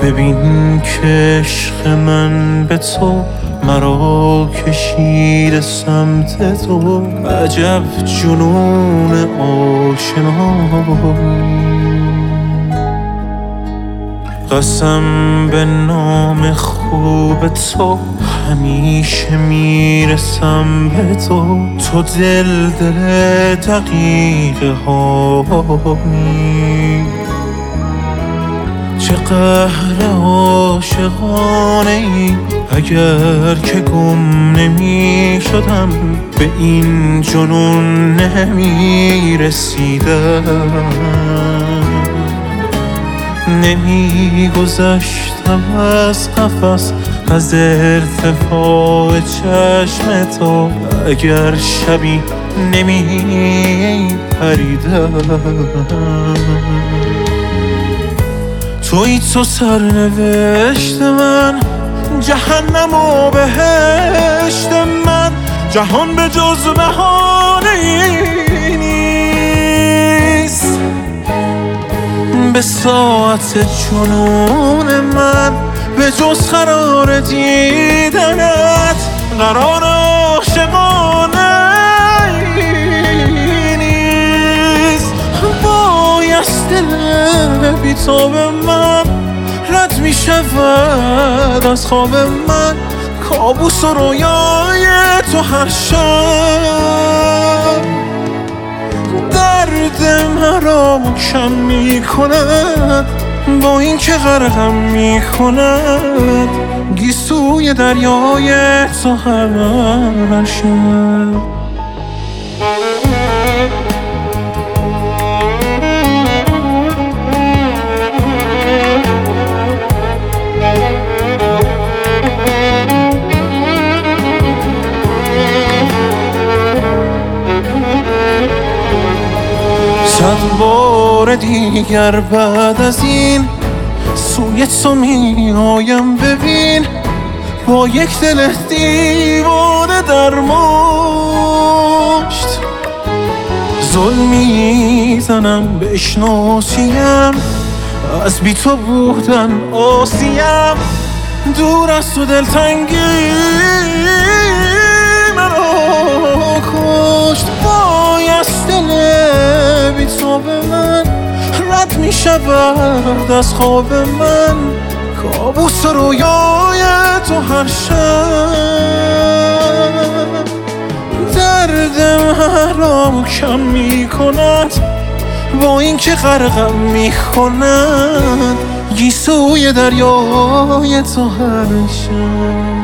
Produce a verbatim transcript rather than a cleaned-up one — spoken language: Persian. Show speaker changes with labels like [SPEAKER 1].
[SPEAKER 1] ببین که عشق من به تو مرا کشیده سمت تو. عجب جنون آشنایی، قسم به نام خوب تو همیشه میرسم به تو. تو دل دل دقیقه هایی، چه قهر عاشقانه ای. اگر که گم نمی شدم به این جنون نمی رسیدم، نمی گذشتم از قفس از ارتفاع چشم تو. اگر شبی نمی پریدم، تویی تو سرنوشت من، جهنم و بهشت من. جهان به جز بهانه‌ای نیست، به ساعت جنون من به جز قرار دیدنت. قرار عاشقانه نیست، بایست دل بی تو به من رد می شود از خواب من. کابوس و رویای تو هر شب درد مرا کم می کند، با این که غرقم می کند گیسوی دریای تو هر شب. صد بار دیگر بعد از این سوی تو می آیم، ببین با یک دل دیوانه در مشت. ظلم میزنم بشناسیم، از بی تو بودن آسیم. دور از تو دلتنگی مرا کشت، بایست دل بی تو به من رد می شود از خواب من. کابوس رویای تو هر شب درد مرا کم می کند، با این که غرقم می کند گیسوی دریای تو هر شب.